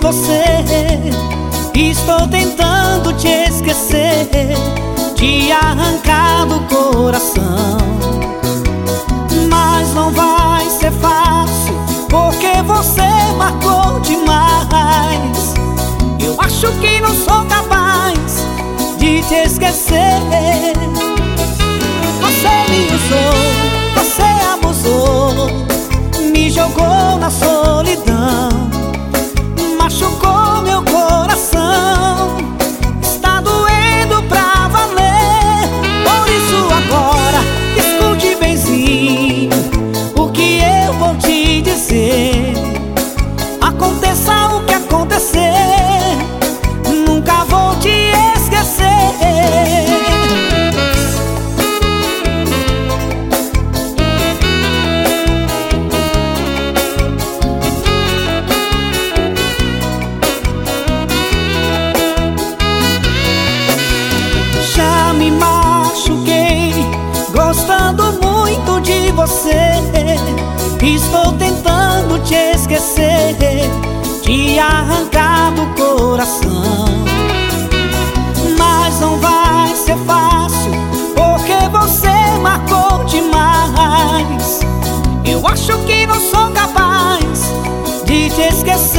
você. Estou tentando te esquecer, te arrancar do coração. Mas não vai ser fácil, porque você marcou demais. Eu acho que não sou capaz de te esquecer. Você me usou, você abusou, me jogou na solidão, machucou meu coração. Está doendo pra valer. Por isso agora, escute benzinho o que eu vou te dizer. Aconteça o que acontecer, nunca vou te esquecer. Já me machuquei, gostando muito de você. Estou tentando te esquecer, te arrancar do coração. Mas não vai ser fácil, porque você marcou demais. Eu acho que não sou capaz de te esquecer.